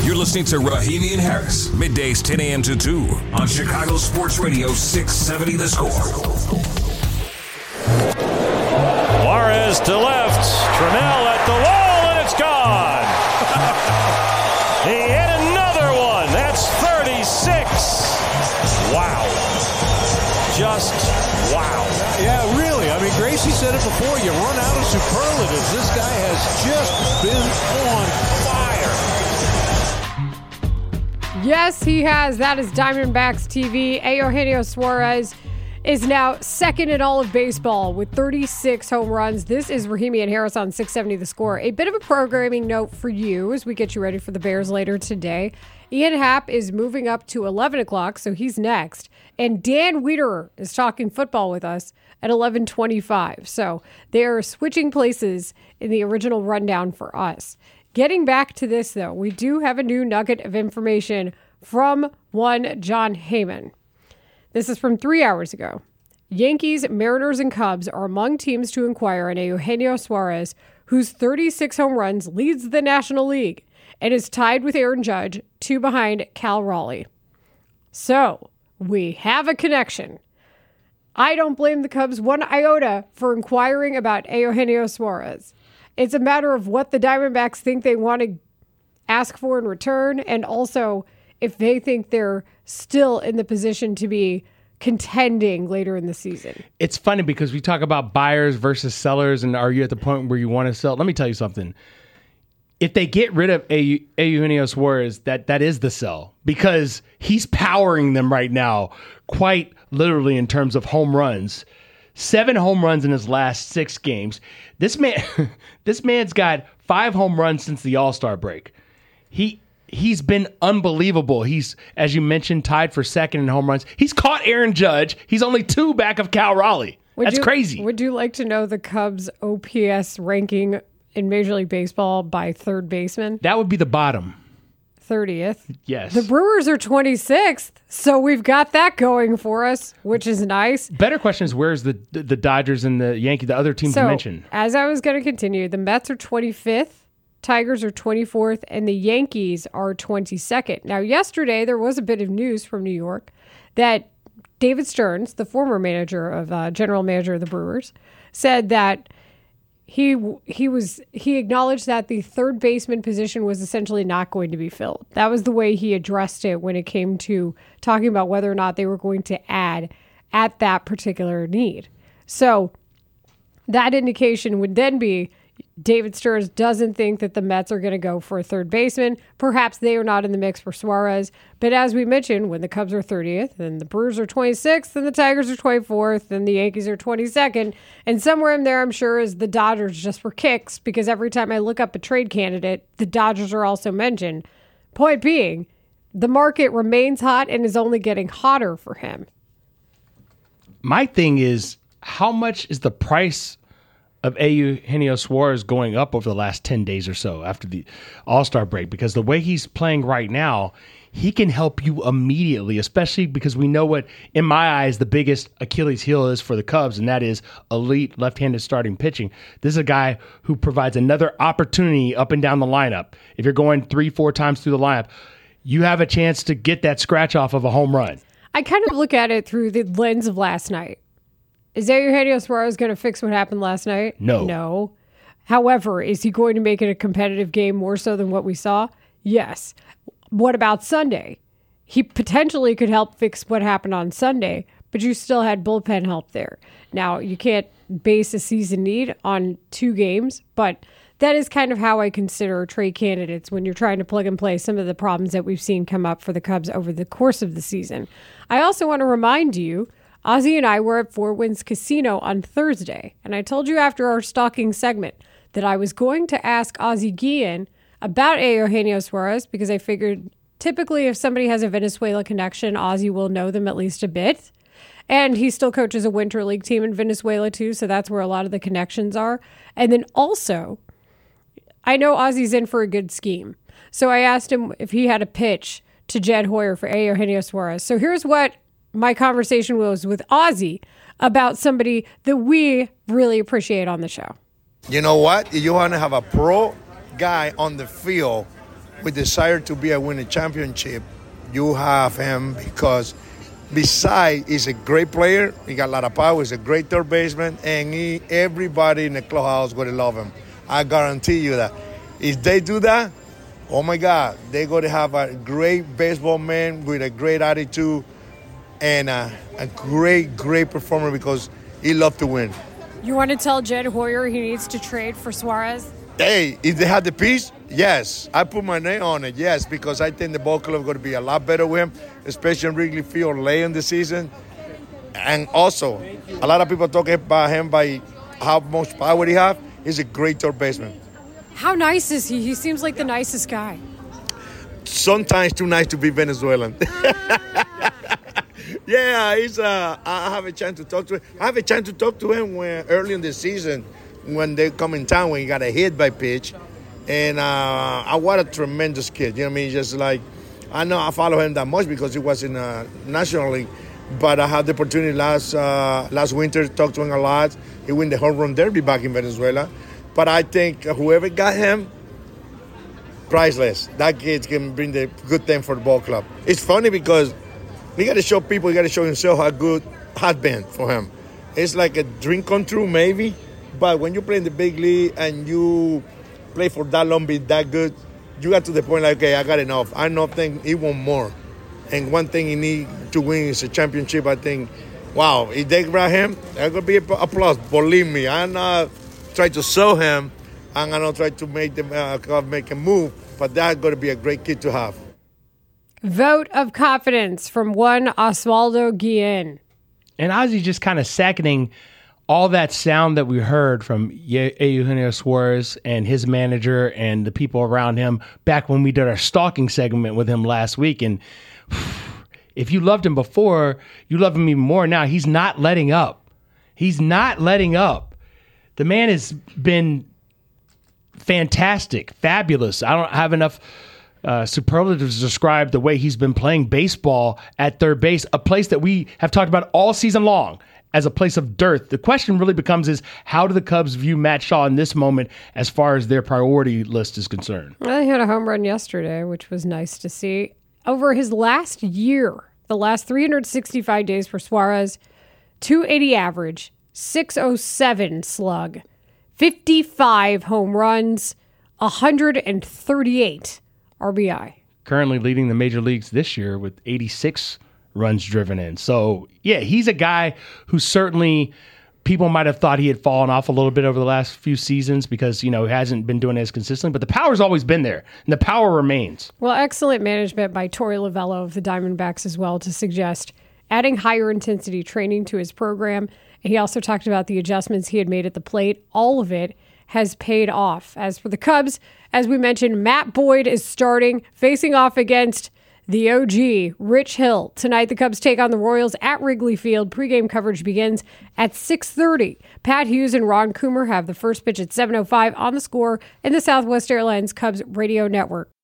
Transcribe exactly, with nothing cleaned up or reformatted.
You're listening to Rahimi and Harris, middays ten a.m. to two on Chicago Sports Radio six seventy The Score. Juarez to left, Trammell at the wall, and it's gone. He hit another one. That's thirty-six. Wow. Just wow. Yeah, really. I mean, Gracie said it before. You run out of superlatives. This guy has just been on fire. Yes, he has. That is Diamondbacks T V. Eugenio Suarez is now second in all of baseball with thirty-six home runs. This is Rahimi and Harris on six seventy The Score. A bit of a programming note for you as we get you ready for the Bears later today. Ian Happ is moving up to eleven o'clock, so he's next. And Dan Wiederer is talking football with us at eleven twenty-five. So they're switching places in the original rundown for us. Getting back to this, though, we do have a new nugget of information from one Jon Heyman. This is from three hours ago. Yankees, Mariners, and Cubs are among teams to inquire on Eugenio Suarez, whose thirty-six home runs leads the National League and is tied with Aaron Judge, two behind Cal Raleigh. So, we have a connection. I don't blame the Cubs one iota for inquiring about Eugenio Suarez. It's a matter of what the Diamondbacks think they want to ask for in return, and also if they think they're still in the position to be contending later in the season. It's funny because we talk about buyers versus sellers, and are you at the point where you want to sell? Let me tell you something. If they get rid of Eugenio Suarez, that, that is the sell, because he's powering them right now, quite literally in terms of home runs. Seven home runs in his last six games. This man, this man's got five home runs since the All-Star break. He he's been unbelievable. He's, as you mentioned, tied for second in home runs. He's caught Aaron Judge. He's only two back of Cal Raleigh. Would That's you, crazy. Would you like to know the Cubs' O P S ranking in Major League Baseball by third baseman? That would be the bottom. thirtieth. Yes. The Brewers are twenty-sixth, so we've got that going for us, which is nice. Better question is, where's the the Dodgers and the Yankees, the other teams so, you mentioned? As I was going to continue, the Mets are twenty-fifth, Tigers are twenty-fourth, and the Yankees are twenty-second. Now, yesterday, there was a bit of news from New York that David Stearns, the former manager of uh, general manager of the Brewers, said that He he was he acknowledged that the third baseman position was essentially not going to be filled. That was the way he addressed it when it came to talking about whether or not they were going to add at that particular need. So that indication would then be David Stearns doesn't think that the Mets are going to go for a third baseman. Perhaps they are not in the mix for Suarez. But as we mentioned, when the Cubs are thirtieth, and the Brewers are twenty-sixth, and the Tigers are twenty-fourth, and the Yankees are twenty-second, and somewhere in there, I'm sure, is the Dodgers just for kicks, because every time I look up a trade candidate, the Dodgers are also mentioned. Point being, the market remains hot and is only getting hotter for him. My thing is, how much is the price of Eugenio Suarez going up over the last ten days or so after the All-Star break? Because the way he's playing right now, he can help you immediately, especially because we know what, in my eyes, the biggest Achilles heel is for the Cubs, and that is elite left-handed starting pitching. This is a guy who provides another opportunity up and down the lineup. If you're going three, four times through the lineup, you have a chance to get that scratch off of a home run. I kind of look at it through the lens of last night. Is Eugenio Suarez going to fix what happened last night? No. No. However, is he going to make it a competitive game more so than what we saw? Yes. What about Sunday? He potentially could help fix what happened on Sunday, but you still had bullpen help there. Now, you can't base a season need on two games, but that is kind of how I consider trade candidates when you're trying to plug and play some of the problems that we've seen come up for the Cubs over the course of the season. I also want to remind you, Ozzy and I were at Four Winds Casino on Thursday, and I told you after our stalking segment that I was going to ask Ozzy Guillen about Eugenio Suarez, because I figured typically if somebody has a Venezuela connection, Ozzy will know them at least a bit. And he still coaches a Winter League team in Venezuela too, so that's where a lot of the connections are. And then also, I know Ozzy's in for a good scheme. So I asked him if he had a pitch to Jed Hoyer for Eugenio Suarez. So here's what my conversation was with Ozzy about somebody that we really appreciate on the show. You know what? You want to have a pro guy on the field with desire to be a winning championship, you have him because besides he's a great player, he got a lot of power, he's a great third baseman, and he, everybody in the clubhouse going to love him. I guarantee you that. If they do that, oh my God, they're going to have a great baseball man with a great attitude and a, a great, great performer because he loves to win. You want to tell Jed Hoyer he needs to trade for Suarez? Hey, if they had the piece, yes. I put my name on it, yes, because I think the ball club is going to be a lot better with him, especially in Wrigley Field late in the season. And also, a lot of people talking about him by how much power he have. He's a great third baseman. How nice is he? He seems like the nicest guy. Sometimes too nice to be Venezuelan. Yeah, he's. Uh, I have a chance to talk to him. I have a chance to talk to him when early in the season when they come in town when he got a hit by pitch. And uh, I what a tremendous kid. You know what I mean? Just like, I know I follow him that much because he was in uh, National League. But I had the opportunity last uh, last winter to talk to him a lot. He won the home run derby back in Venezuela. But I think whoever got him, priceless. That kid can bring the good thing for the ball club. It's funny because he got to show people, he got to show himself how good has been for him. It's like a dream come true, maybe. But when you play in the big league and you play for that long, be that good, you got to the point like, okay, I got enough. I don't think he want more. And one thing he need to win is a championship. I think, wow, if they grab him, there's going to be a applause. Believe me, I'm not trying to sell him. I'm going to try to make them uh, make a move. But that's going to be a great kid to have. Vote of confidence from one Oswaldo Guillen. And Ozzy just kind of seconding all that sound that we heard from Eugenio Suarez and his manager and the people around him back when we did our stalking segment with him last week. And if you loved him before, you love him even more now. He's not letting up. He's not letting up. The man has been fantastic, fabulous. I don't have enough uh, superlatives to describe the way he's been playing baseball at third base, a place that we have talked about all season long as a place of dearth. The question really becomes is, how do the Cubs view Matt Shaw in this moment as far as their priority list is concerned? Well, he had a home run yesterday, which was nice to see. Over his last year, the last three hundred sixty-five days for Suarez, two eighty average, six oh seven slug, fifty-five home runs, one hundred thirty-eight R B I. Currently leading the major leagues this year with eighty-six runs driven in. So, yeah, he's a guy who certainly people might have thought he had fallen off a little bit over the last few seasons because, you know, he hasn't been doing it as consistently, but the power's always been there, and the power remains. Well, excellent management by Torey Lovello of the Diamondbacks as well to suggest adding higher intensity training to his program. He also talked about the adjustments he had made at the plate. All of it has paid off. As for the Cubs, as we mentioned, Matt Boyd is starting, facing off against the O G, Rich Hill. Tonight, the Cubs take on the Royals at Wrigley Field. Pre-game coverage begins at six thirty. Pat Hughes and Ron Coomer have the first pitch at seven oh five on The Score in the Southwest Airlines Cubs radio network.